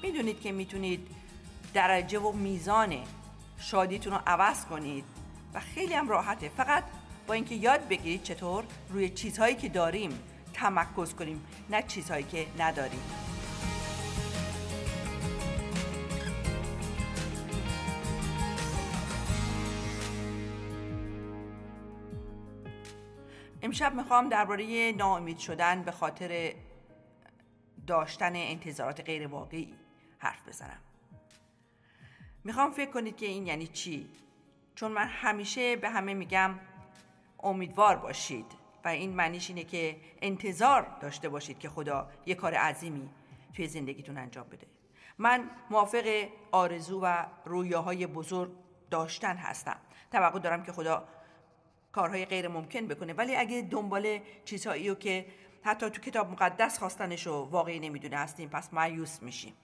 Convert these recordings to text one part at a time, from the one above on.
میدونید که میتونید درجه و میزان شادیتون رو عوض کنید و خیلی هم راحته، فقط با اینکه یاد بگیرید چطور روی چیزهایی که داریم تمرکز کنیم، نه چیزهایی که نداریم. امشب میخوام درباره ناامید شدن به خاطر داشتن انتظارات غیر واقعی حرف بزنم. میخوام فکر کنید که این یعنی چی، چون من همیشه به همه میگم امیدوار باشید و این معنیش اینه که انتظار داشته باشید که خدا یه کار عظیمی توی زندگیتون انجام بده. من موافق آرزو و رویاهای بزرگ داشتن هستم. توقع دارم که خدا کارهای غیر ممکن بکنه، ولی اگه دنبال چیزهایی رو که حتی تو کتاب مقدس خواستنشو واقعی نمیدونه هستیم، پس مایوس میشیم.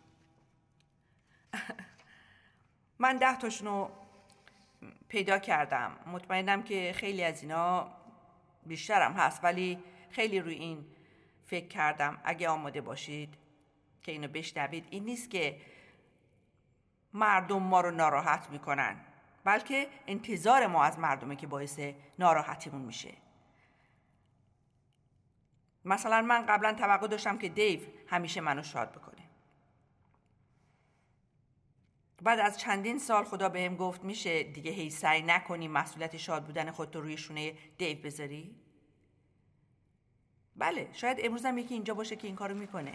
من 10 تاشونو پیدا کردم. مطمئنم که خیلی از اینا بیشترم هست، ولی خیلی روی این فکر کردم. اگه آماده باشید که اینو بشنوید، این نیست که مردم ما رو ناراحت میکنن، بلکه انتظار ما از مردمه که باعث ناراحتیمون میشه. مثلا من قبلا توقع داشتم که دیو همیشه منو شاد بکنه. بعد از چندین سال خدا بهم گفت میشه دیگه هی سعی نکنی مسئولیت شاد بودن خودت رو روی شونه دیو بذاری؟ بله، شاید امروز هم یکی اینجا باشه که این کارو میکنه.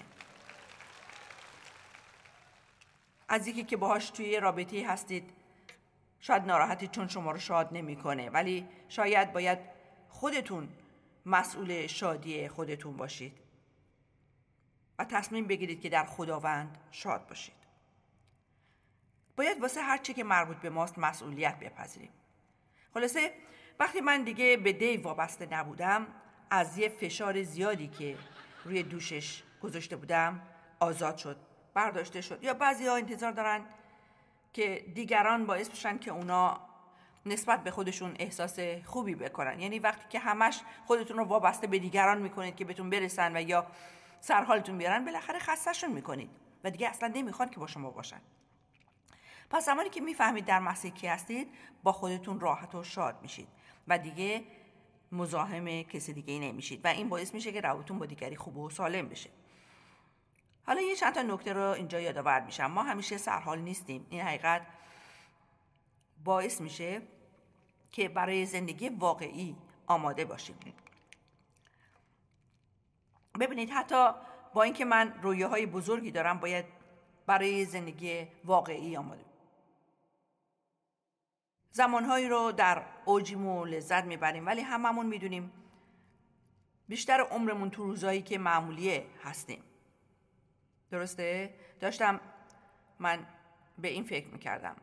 از یکی که باهاش توی رابطه‌ای هستید شاید ناراحتید چون شما رو شاد نمیکنه، ولی شاید باید خودتون مسئول شادی خودتون باشید و تصمیم بگیرید که در خداوند شاد باشید. باید واسه هر چی که مربوط به ماست مسئولیت بپذیریم. خلاصه وقتی من دیگه به دیو وابسته نبودم، از یه فشار زیادی که روی دوشش گذاشته بودم آزاد شد، برداشته شد. یا بعضی‌ها انتظار دارن که دیگران باعث بشن که اونا نسبت به خودشون احساس خوبی بکنن. یعنی وقتی که همش خودتون رو وابسته به دیگران میکنید که بهتون برسن و یا سرحالتون بیارن، بالاخره خسته‌شون میکنید و دیگه اصلا نمیخوان که با شما باشن. پس زمانی که میفهمید در مسیح کی هستید، با خودتون راحت و شاد میشید و دیگه مزاحم کسی دیگه ای نمیشید و این باعث میشه که روابطتون با دیگری خوب و سالم بشه. حالا یه چند تا نکته رو اینجا یادآور میشم. ما همیشه سرحال نیستیم. این حقیقت باعث میشه که برای زندگی واقعی آماده باشیم. ببینید، حتی با اینکه من رویاهای بزرگی دارم، باید برای زندگی واقعی آماده. زمانهایی رو در اوجیم و لذت میبریم، ولی هممون میدونیم بیشتر عمرمون تو روزایی که معمولیه هستیم. درسته؟ داشتم من به این فکر میکردم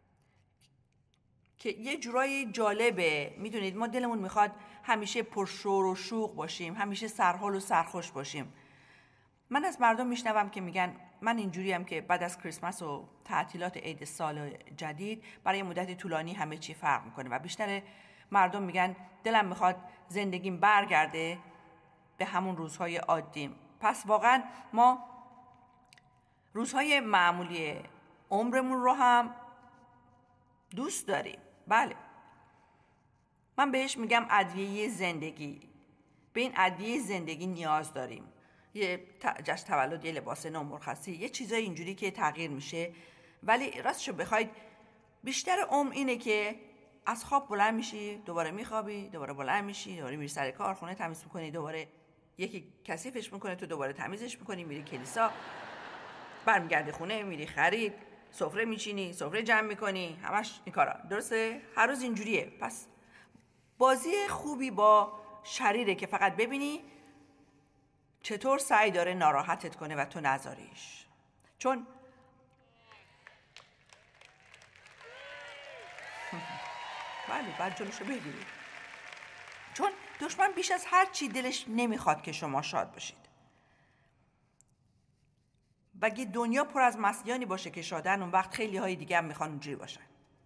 که یه جورایی جالبه. میدونید ما دلمون میخواد همیشه پرشور و شوق باشیم، همیشه سرحال و سرخوش باشیم. من از مردم میشنوم که میگن من اینجوریم که بعد از کریسمس و تعطیلات عید سال جدید برای مدت طولانی همه چی فرق میکنه و بیشتر مردم میگن دلم میخواد زندگیم برگرده به همون روزهای عادیم. پس واقعا ما روزهای معمولی عمرمون رو هم دوست داریم. بله، من بهش میگم ادویه زندگی. به این ادویه زندگی نیاز داریم. یه جشن تولد، یه لباس نو مرخصی، یه چیزای اینجوری که تغییر میشه. ولی راستشو بخواید بیشتر عمر اینه که از خواب بلند میشی، دوباره میخوابی، دوباره بلند میشی، دوباره میری سر کار، خونه تمیز میکنی، دوباره یکی کثیفش میکنه، تو دوباره تمیزش میکنی، میری کلیسا، برمیگردی خونه، میری خرید، سفره میچینی، سفره جمع میکنی، همش این کارا. درسته؟ هر روز اینجوریه. پس بازی خوبی با شریره که فقط ببینی چطور سعی داره ناراحتت کنه و تو نذاریش. چون بله، بعد جلوشو بگیری. چون دشمن بیش از هر چی دلش نمیخواد که شما شاد باشید. و اگه دنیا پر از مسیحیانی باشه که شادن، اون وقت خیلی های دیگه هم میخوان اونجوری باشن.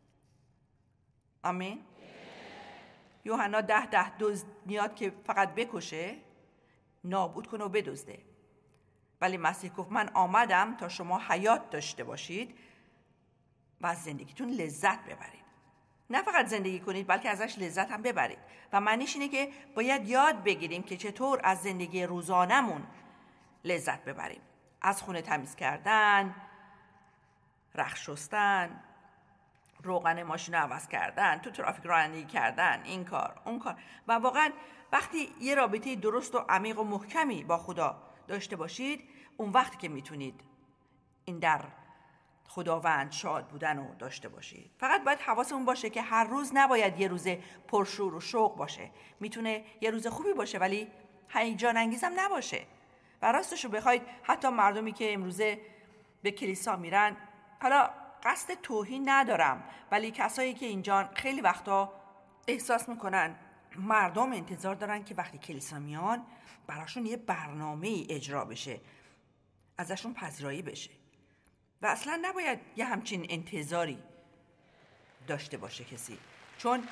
آمین. یوحنا 10:10 دزد میاد که فقط بکشه، نابود کنه و بدزده. ولی مسیح گفت من آمدم تا شما حیات داشته باشید و از زندگیتون لذت ببرید. نه فقط زندگی کنید بلکه ازش لذت هم ببرید. و معنیش اینه که باید یاد بگیریم که چطور از زندگی روزانمون لذت ببریم. از خونه تمیز کردن، رخت شستن، روغن ماشین رو عوض کردن، تو ترافیک رانندگی کردن، این کار اون کار. و واقعا وقتی یه رابطه درست و عمیق و محکمی با خدا داشته باشید، اون وقتی که میتونید این در خداوند شاد بودن رو داشته باشید. فقط باید حواسمون باشه که هر روز نباید یه روز پرشور و شوق باشه. میتونه یه روز خوبی باشه ولی هیجان انگیزم نباشه. و راستش رو بخواید حتی مردمی که امروزه به کلیسا میرن، حالا قصد توهین ندارم، ولی کسایی که اینجا خیلی وقتا احساس میکنن مردم انتظار دارن که وقتی کلیسا میان براشون یه برنامه اجرا بشه، ازشون پذیرایی بشه. و اصلا نباید یه همچین انتظاری داشته باشه کسی. چون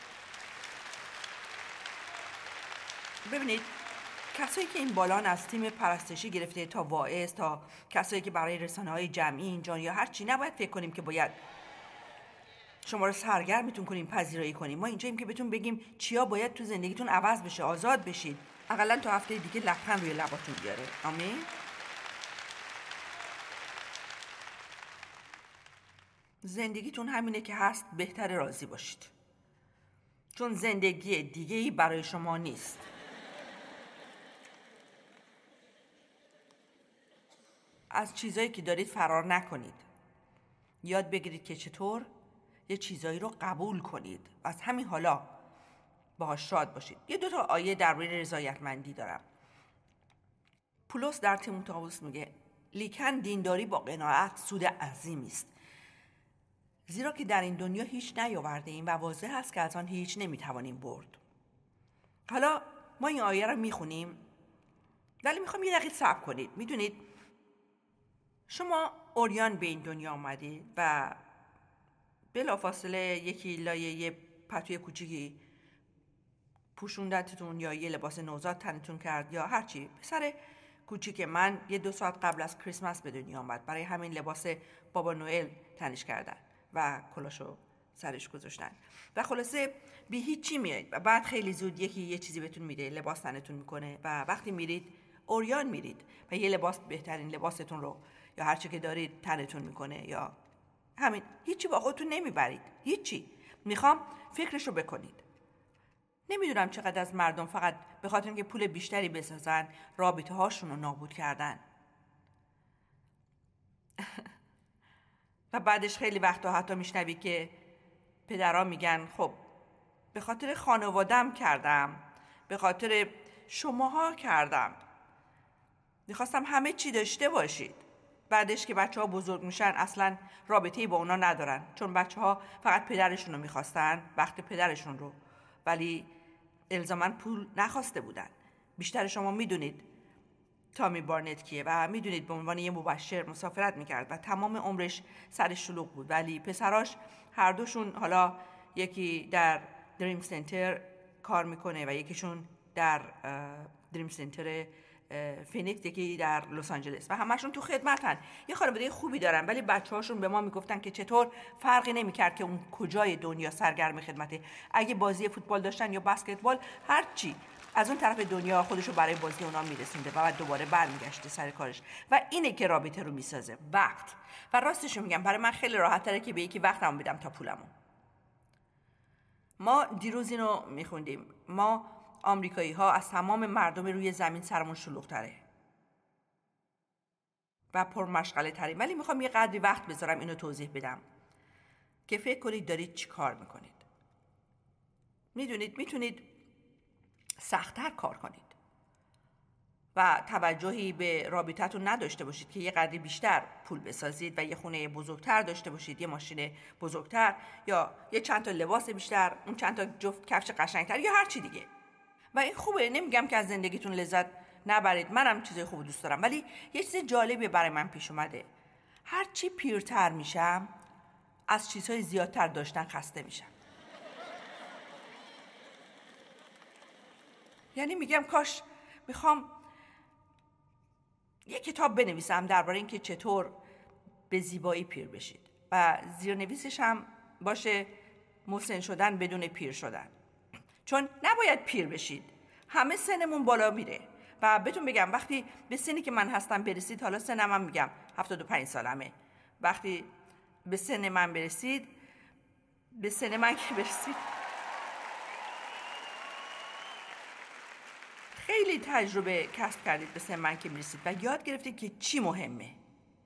ببینید کسایی که این بالان از تیم پرستشی گرفته تا واعظ تا کسایی که برای رسانه‌های جمعی اینجا یا هر چی، نباید فکر کنیم که باید شما رو سرگرمتون کنیم، پذیرایی کنیم. ما اینجاییم که بهتون بگیم چیا باید تو زندگیتون عوض بشه، آزاد بشید. حداقل تا هفته دیگه لبخند روی لباتون بیاره. آمین. زندگیتون همینه که هست، بهتر راضی باشید، چون زندگی دیگه‌ای برای شما نیست. از چیزایی که دارید فرار نکنید. یاد بگیرید که چطور یه چیزایی رو قبول کنید، از همین حالا باهاش شاد باشید. یه 2 آیه درباره رضایتمندی دارم. پولس در تیموتائوس میگه لیکن دینداری با قناعت سود عظیمی است، زیرا که در این دنیا هیچ نیاورده ایم و واضح است که از آن هیچ نمیتوانیم برد. حالا ما این آیه رو میخونیم ولی میخوام یه دقیقه صبر کنید. میدونید شما عریان به این دنیا آمدید و بلافاصله یکی لایه یه پتوی کوچیکی پوشوندتتون یا یه لباس نوزاد تنتون کرد یا هرچی. پسر کوچیک من 2 ساعت قبل از کریسمس به دنیا آمد. برای همین لباس بابا نوئل تنش کردن و کلاشو سرش گذاشتن و خلاصه بی هیچی میاد و بعد خیلی زود یکی یه چیزی بهتون میده، لباس تنتون میکنه و وقتی میرید عریان میرید و یه لباس، بهترین لباستون رو یا هر چی که دارید تنتون میکنه یا همین، هیچی با خودتون نمیبرید، هیچی. میخوام فکرشو بکنید. نمیدونم چقدر از مردم فقط به خاطر اینکه پول بیشتری بسازن رابطه هاشون رو نابود کردن و بعدش خیلی وقتا حتی میشنوی که پدرها میگن خب به خاطر خانوادم کردم، به خاطر شماها کردم، میخواستم همه چی داشته باشید. بعدش که بچه ها بزرگ میشن اصلا رابطه‌ای با اونا ندارن، چون بچه ها فقط پدرشون رو میخواستن، وقت پدرشون رو، ولی الزاماً پول نخواسته بودن. بیشتر شما میدونید تامی بارنت کیه و میدونید به عنوان یه مبشر مسافرت میکرد و تمام عمرش سرش شلوغ بود، ولی پسراش هر دوشون، حالا یکی در دریم سنتر کار میکنه و یکیشون در دریم سنتر فینیکس، یکی در لس آنجلس و همشون تو خدمتن. یه خانواده خوبی دارن ولی بچه‌هاشون به ما میگفتن که چطور فرقی نمیکرد که اون کجای دنیا سرگرم خدمته. اگه بازی فوتبال داشتن یا بسکتبال، هر چی، از اون طرف دنیا خودشو برای بازی اونا میرسونده و بعد دوباره برمیگشته سر کارش. و اینه که رابطه رو میسازه، وقت. و راستشو میگم برای من خیلی راحت‌تره که به یکی وقتمو بدم تا پولمو. ما دیروز اینو میخوندیم، ما آمریکایی ها از تمام مردم روی زمین سرمون شلوغ‌تره و پرمشغله تریم، ولی میخوام یه قدری وقت بذارم اینو توضیح بدم که فکر کنید دارید چی کار میکنید. میتونید سخت‌تر کار کنید و توجهی به رابطتون نداشته باشید که یه قدری بیشتر پول بسازید و یه خونه بزرگتر داشته باشید، یه ماشین بزرگتر یا یه چند تا لباس بیشتر، اون چند تا جفت کفش قشنگتر یا هر چی دیگه. و این خوبه، نمیگم که از زندگیتون لذت نبرید، منم چیزای خوب دوست دارم، ولی یه چیز جالبی برای من پیش اومده. هر چی پیرتر میشم از چیزهای زیادتر داشتن خسته میشم. یعنی میگم کاش میخوام یه کتاب بنویسم درباره اینکه چطور به زیبایی پیر بشید و زیرنویسش هم باشه مسن شدن بدون پیر شدن، چون نباید پیر بشید. همه سنمون بالا میره و بهتون بگم وقتی به سنی که من هستم برسید، حالا سنم هم میگم 75 سالمه، وقتی به سن من برسید خیلی تجربه کسب کردید به سن من که میرسید و یاد گرفتید که چی مهمه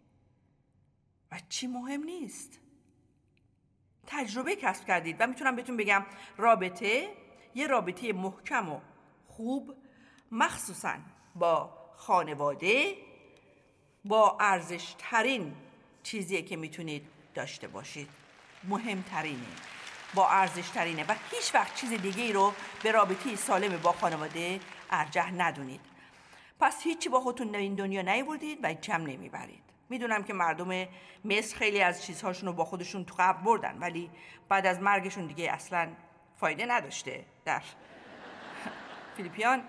و چی مهم نیست. تجربه کسب کردید و میتونم بهتون بگم یه رابطه محکم و خوب، مخصوصاً با خانواده، با ارزشترین چیزیه که میتونید داشته باشید. مهمترینه، با ارزشترینه و هیچ وقت چیز دیگه ای رو به رابطه سالم با خانواده ارجح ندونید. پس هیچی با خودتون این دنیا نیاوردید و هیچ هم نمیبرید. میدونم که مردم مصر خیلی از چیزهاشون رو با خودشون تو قبر بردن، ولی بعد از مرگشون دیگه اصلا فایده نداشته. در فیلیپیان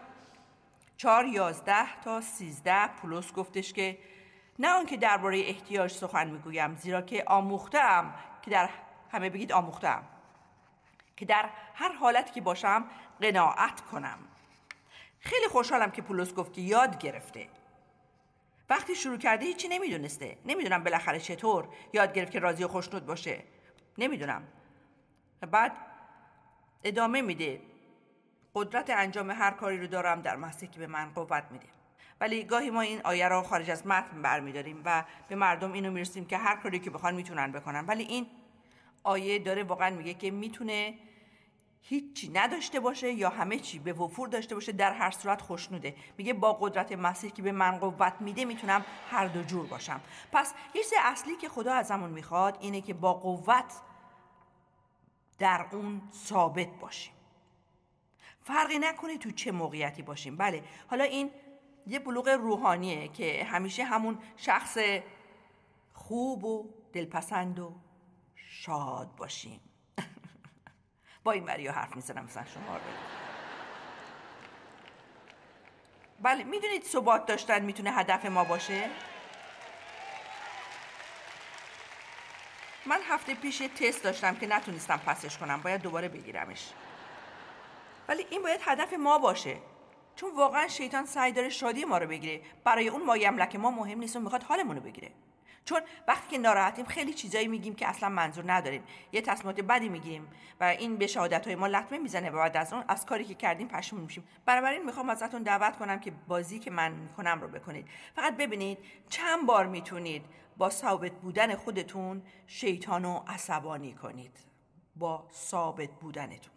4:11-13 پولس گفتش که نه آنکه درباره احتیاج سخن میگویم، زیرا که آموخته‌ام که در هر حالتی که باشم قناعت کنم. خیلی خوشحالم که پولس گفت که یاد گرفته. وقتی شروع کرده هیچی نمیدونسته. نمیدونم بالاخره چطور یاد گرفت که راضی و خوشنود باشه. نمیدونم. بعد ادامه میده. قدرت انجام هر کاری رو دارم در مسیحی که به من قوت میده. ولی گاهی ما این آیه رو خارج از متن برمیداریم و به مردم اینو میرسیم که هر کاری که بخوان میتونن بکنن، ولی این آیه داره واقعا میگه که میتونه هیچی نداشته باشه یا همه چی به وفور داشته باشه، در هر صورت خوشنوده. میگه با قدرت مسیح که به من قوت میده میتونم هر دو جور باشم. پس یه چیز اصلی که خدا ازمون میخواد اینه که با قوت در اون ثابت باشیم. فرقی نکنه تو چه موقعیتی باشیم. بله، حالا این یه بلوغ روحانیه که همیشه همون شخص خوب و دلپسند و شاد باشیم. با این بریا حرف میزنم مثلا شما رو. بله، میدونید ثبات داشتن میتونه هدف ما باشه. من هفته پیش تست داشتم که نتونستم پسش کنم، باید دوباره بگیرمش. ولی این باید هدف ما باشه، چون واقعا شیطان سعی داره شادی ما رو بگیره. برای اون مایه املک ما مهم نیست و میخواد حالمون رو بگیره. چون وقتی که ناراحتیم خیلی چیزایی میگیم که اصلا منظور نداریم، یه تصمیمات بدی میگیریم و این به شهادت‌های ما لطمه میزنه و بعد از اون از کاری که کردیم پشیمون میشیم. بنابراین میخوام ازتون دعوت کنم که بازی که من میکنم رو بکنید. فقط ببینید چند بار میتونید با ثابت بودن خودتون شیطانو عصبانی کنید. با ثابت بودنتون.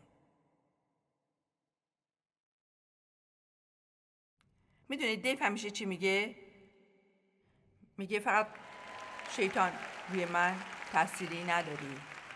میدونید دیو همیشه چی میگه؟ میگه فقط شیطان روی من تأثیری نداری.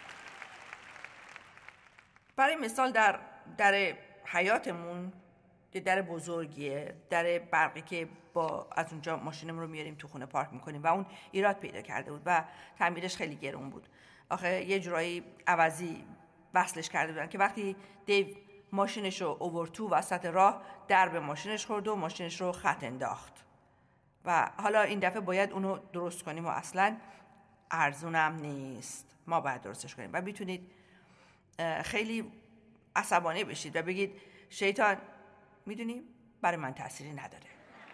برای مثال در حیاتمون که در بزرگیه، در برقی که از اونجا ماشینمون رو میاریم تو خونه پارک میکنیم و اون ایراد پیدا کرده بود و تعمیرش خیلی گرون بود. آخه یه جورایی عوضی وصلش کرده بودن که وقتی دیو ماشینش رو آورد تو وسط راه، درب ماشینش خورد و ماشینش رو خط انداخت و حالا این دفعه باید اونو درست کنیم و اصلا ارزونم نیست، ما باید درستش کنیم. و میتونید خیلی عصبانی بشید و بگید شیطان میدونی برای من تأثیری نداره.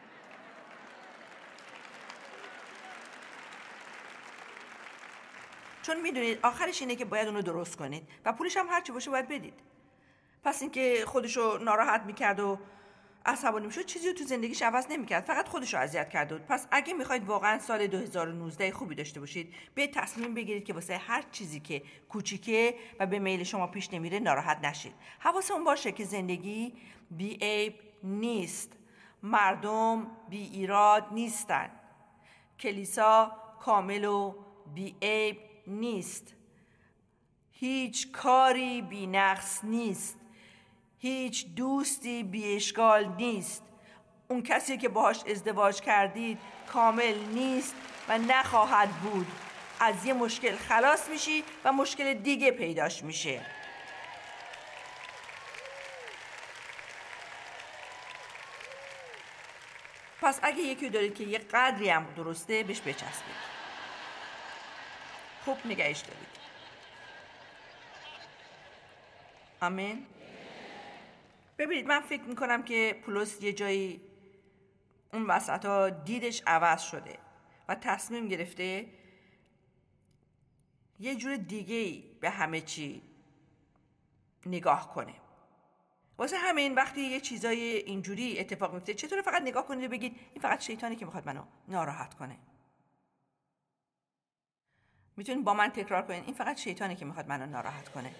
چون میدونید آخرش اینه که باید اونو درست کنید و پولش هم هرچی باشه باید بدید. پس اینکه خودشو ناراحت میکرد و عصبانی میشد چیزی رو تو زندگیش عوض نمیکرد، فقط خودشو اذیت کرده بود. پس اگه میخواید واقعا سال 2019 خوبی داشته باشید، به تصمیم بگیرید که واسه هر چیزی که کوچیکه و به میل شما پیش نمیره ناراحت نشید. حواستون باشه که زندگی بی عیب نیست، مردم بی ایراد نیستن، کلیسا کامل و بی عیب نیست، هیچ کاری بی نقص نیست، هیچ دوستی بی اشکال نیست. اون کسی که باهاش ازدواج کردید کامل نیست و نخواهد بود. از یه مشکل خلاص میشی و مشکل دیگه پیداش میشه. پس اگه یکی دارید که یه قدری هم درسته بهش بچسبید، خوب نگهش دارید. آمین. ببینید من فکر میکنم که پولس یه جایی اون وسط ها دیدش عوض شده و تصمیم گرفته یه جور دیگه‌ای به همه چی نگاه کنه. واسه همین وقتی یه چیزای اینجوری اتفاق میفته چطور فقط نگاه کنید و بگید این فقط شیطانی که میخواد منو ناراحت کنه. میتونید با من تکرار کنید این فقط شیطانی که میخواد منو ناراحت کنه.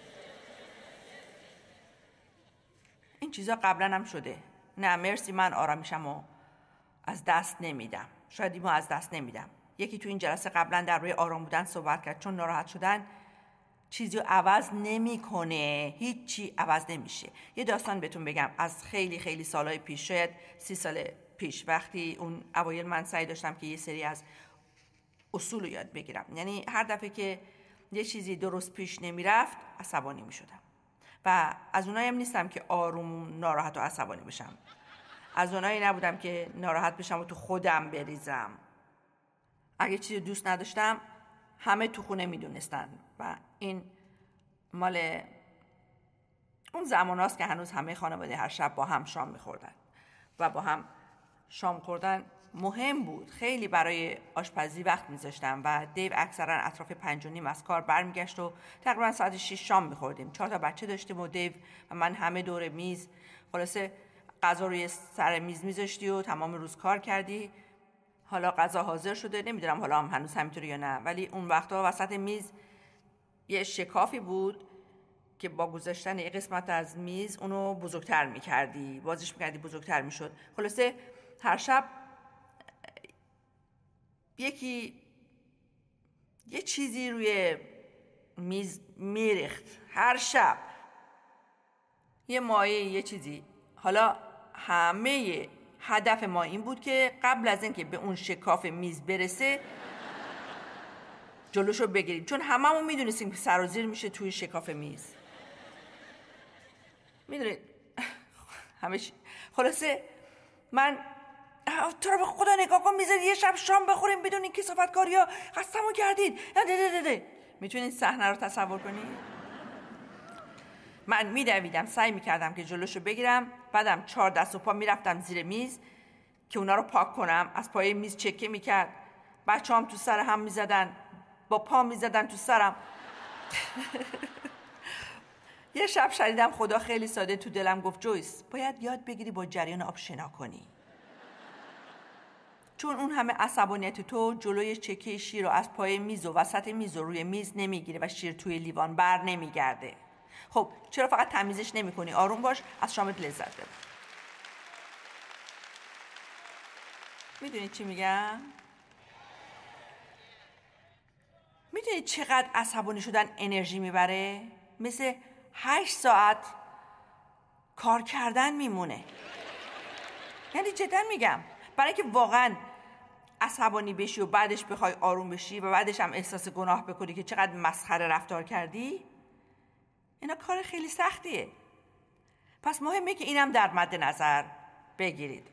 این چیزا قبلا هم شده. نه مرسی، من آرامیشمو از دست نمیدم. شاید اینو از دست نمیدم. یکی تو این جلسه قبلا در روی آرام بودن صحبت کرد. چون ناراحت شدن چیزی رو عوض نمیکنه، هیچی عوض نمیشه. یه داستان بهتون بگم از خیلی خیلی سالهای پیش، شاید 30 سال پیش، وقتی اون اوایل من سعی داشتم که یه سری از اصول رو یاد بگیرم. یعنی هر دفعه که یه چیزی درست پیش نمیرفت عصبانی میشدم و از اونایی هم نیستم که آروم ناراحت و عصبانی بشم. از اونایی نبودم که ناراحت بشم و تو خودم بریزم. اگه چیزی دوست نداشتم همه تو خونه میدونستن و این مال اون زمان هاست که هنوز همه خانواده هر شب با هم شام میخوردن و با هم شام خوردن مهم بود. خیلی برای آشپزی وقت میذاشتم و دیو اکثرا اطراف 5:30 از کار برمیگشت و تقریبا ساعت 6 شام میخوردیم. 4 تا بچه داشتیم و دیو و من همه دور میز. خلاصه غذا روی سر میز میذاشتی و تمام روز کار کردی. حالا غذا حاضر شده، نمیدونم حالا هم هنوز همینطوری یا نه، ولی اون وقتا وسط میز یه شکافی بود که با گذاشتن یه قسمت از میز اونو بزرگتر میکردی، بازش میکردی بزرگتر میشد. خلاصه هر شب یه چیزی روی میز میریخت. هر شب یه مایه، یه چیزی. حالا همه هدف ما این بود که قبل از اینکه به اون شکاف میز برسه جلوشو بگیریم، چون هممون میدونستیم که سرازیر میشه توی شکاف میز. میدونید همه چی. خلاصه من تو رو به خدا نگاه کن، میذاری یه شب شام بخوریم بدون این کثافتکاری ها، خستمون کردید. میتونید صحنه رو تصور کنید؟ من میدویدم، سعی میکردم که جلوشو بگیرم، بعدم 4 دست و پا میرفتم زیر میز که اونا رو پاک کنم. از پای میز چکه میکرد، بچه هم تو سر هم میزدن، با پا میزدن تو سرم. یه شب شنیدم خدا خیلی ساده تو دلم گفت جویس باید یاد بگیری با جریان آب شنا کنی، چون اون همه عصبانیت تو جلوی چکه شیر رو از پای میز و وسط میز و روی میز نمیگیره و شیر توی لیوان بر نمیگرده. خب چرا فقط تمیزش نمی کنی؟ آروم باش، از شامت لذت ببر. میدونید چی میگم؟ میدونید چقدر عصبانی شدن انرژی میبره؟ مثل 8 ساعت کار کردن میمونه. یعنی جدا میگم، برای که واقعا عصبانی بشی و بعدش بخوای آروم بشی و بعدش هم احساس گناه بکنی که چقدر مسخره رفتار کردی، اینا کار خیلی سختیه. پس مهمه که اینم در مد نظر بگیرید.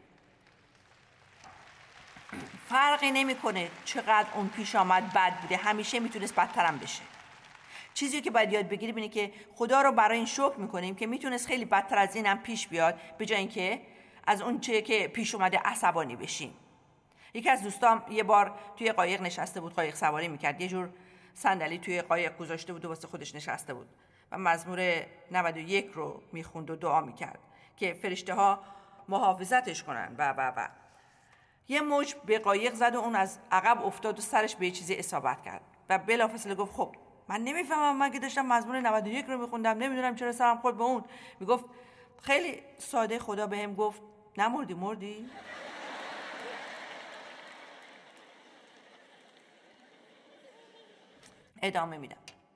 فرقی نمیکنه چقدر اون پیش آمد بد بوده، همیشه میتونست بدترم بشه. چیزی که باید یاد بگیریم اینه که خدا رو برای این شکر میکنیم که میتونست خیلی بدتر از اینم پیش بیاد، به جای اینکه از اون چه که پیش اومده عصبانی بشیم. یکی از دوستام یه بار توی قایق نشسته بود، قایق سواری میکرد، یه جور صندلی توی قایق گذاشته بود و واسه خودش نشسته بود و مزمور 91 رو میخوند و دعا میکرد که فرشته ها محافظتش کنن و یه موج به قایق زد و اون از عقب افتاد و سرش به یه چیزی اصابت کرد و بلافاصله گفت خب من نمیفهمم، من که داشتم مزمور 91 رو میخوندم، نمیدونم چرا سرم خورد به اون. میگفت خیلی ساده خدا بهم گفت نمردی، مردی. ادامه میدم.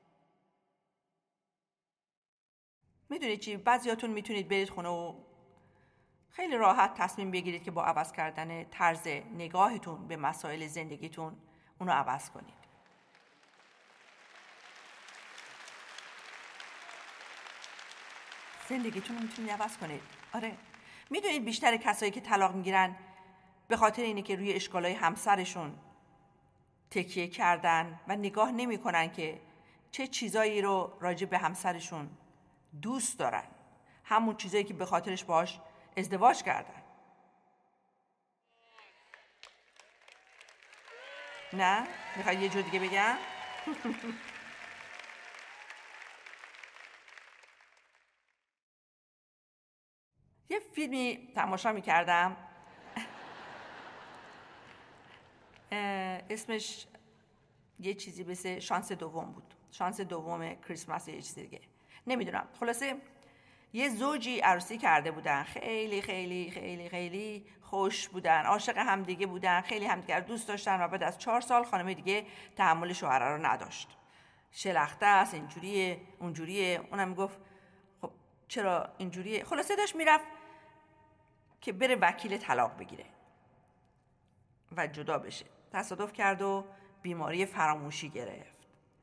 میدونید چی؟ بعضیاتون میتونید برید خونه و خیلی راحت تصمیم بگیرید که با عوض کردن طرز نگاهتون به مسائل زندگیتون اونو عوض کنید. زندگیتون رو میتونید عوض کنید. آره. میدونید بیشتر کسایی که طلاق میگیرن به خاطر اینه که روی اشکالای همسرشون تکیه کردن و نگاه نمی کنن که چه چیزایی رو راجع به همسرشون دوست دارن، همون چیزایی که به خاطرش باهاش ازدواج کردن. نه؟ میخوای یه جور دیگه بگم؟ یه فیلمی تماشا میکردم اسمش یه چیزی مثل شانس دوم بود، شانس دوم کریسمس یه چیزی دیگه نمیدونم. خلاصه یه زوجی عروسی کرده بودن، خیلی خیلی خیلی خیلی خوش بودن، عاشق همدیگه بودن، خیلی همدیگه رو دوست داشتن و بعد از 4 سال خانم دیگه تحمل شوهر رو نداشت، شلخته است، اینجوریه اونجوریه. اونم میگفت خب چرا اینجوریه؟ خلاصه داشت میرفت که بره وکیل طلاق بگیره و جدا بشه. تصادف کرد و بیماری فراموشی گرفت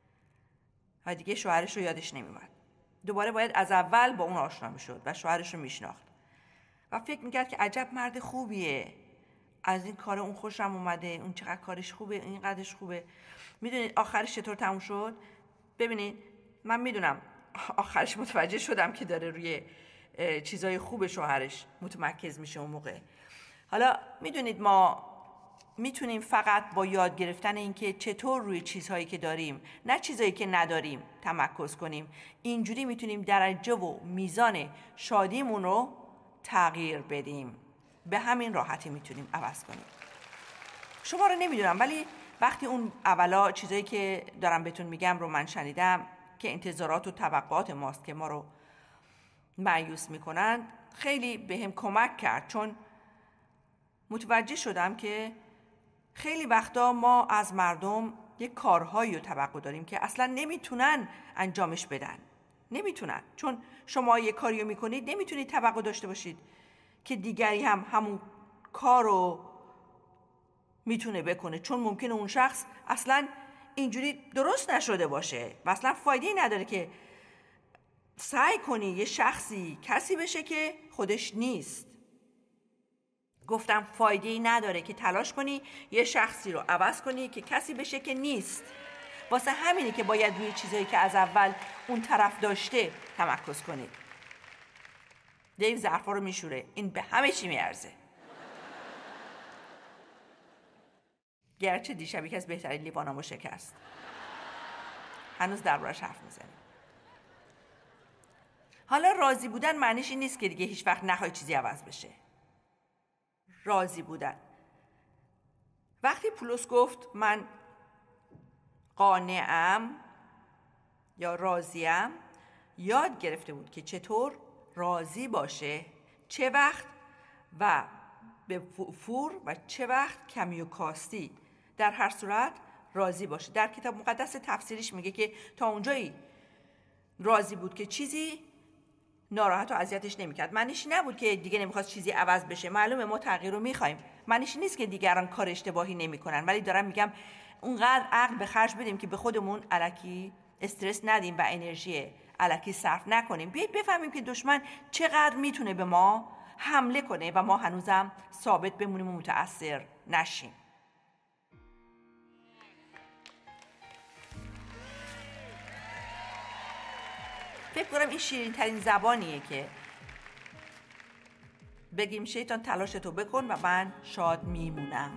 و دیگه شوهرش رو یادش نمیومد. دوباره باید از اول با اون آشنا میشد و شوهرش رو میشناخت و فکر میکرد که عجب مرد خوبیه، از این کار اون خوشم اومده، اون چقدر کارش خوبه، این قدش خوبه. میدونید آخرش چطور تموم شد؟ ببینید من میدونم آخرش متوجه شدم که داره روی چیزای خوب شوهرش متمرکز میشه اون موقع. حالا میدونید ما میتونیم فقط با یاد گرفتن این که چطور روی چیزهایی که داریم، نه چیزهایی که نداریم، تمرکز کنیم. اینجوری میتونیم درجه و میزان شادیمون رو تغییر بدیم. به همین راحتی میتونیم عوض کنیم. شما رو نمیدونم ولی وقتی اون اولا چیزایی که دارم بهتون میگم رو من شنیدم که انتظارات و توقعات ماست که ما رو مایوس میکنن، خیلی بهم کمک کرد، چون متوجه شدم که خیلی وقتا ما از مردم یک کارهایی رو توقع داریم که اصلا نمیتونن انجامش بدن. نمیتونن، چون شما یک کاری رو میکنید نمیتونید توقع داشته باشید که دیگری هم همون کار رو میتونه بکنه، چون ممکنه اون شخص اصلا اینجوری درست نشده باشه و اصلا فایده‌ای نداره که سعی کنی یه شخصی کسی بشه که خودش نیست. گفتم فایده‌ای نداره که تلاش کنی یه شخصی رو عوض کنی که کسی بشه که نیست. واسه همینه که باید روی چیزایی که از اول اون طرف داشته تمرکز کنید. دیو ظرفا رو میشوره، این به همه چی میارزه. گرچه دیشب یکی از بهترین لیوانامو شکست، هنوز دربارش حرف میزنیم. حالا راضی بودن معنیش این نیست که دیگه هیچ وقت نخوای چیزی عوض بشه. راضی بودن، وقتی پولس گفت من قانعم یا راضیم، یاد گرفته بود که چطور راضی باشه، چه وقت و به فور و چه وقت کمی و کاستی. در هر صورت راضی باشه. در کتاب مقدس تفسیرش میگه که تا اونجایی راضی بود که چیزی ناراحت و اذیتش نمیکرد. معنیش نبود که دیگه نمیخواست چیزی عوض بشه. معلومه ما تغییر رو میخوایم. معنیش نیست که دیگران کار اشتباهی نمیکنن، ولی دارم میگم اونقدر عقل به خرج بدیم که به خودمون الکی استرس ندیم و انرژی الکی صرف نکنیم. بیایید بفهمیم که دشمن چقدر میتونه به ما حمله کنه و ما هنوزم ثابت بمونیم و متأثر نشیم. فکر کنم این شیرین ترین زبانیه که بگیم شیطان تلاشتو بکن و من شاد میمونم.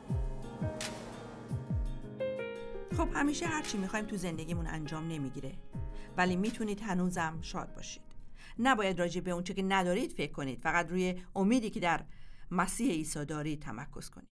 خب همیشه هرچی میخوایم تو زندگیمون انجام نمیگیره، ولی میتونید هنوزم شاد باشید. نباید راجع به اون چه که ندارید فکر کنید، فقط روی امیدی که در مسیح عیسی دارید تمرکز کنید.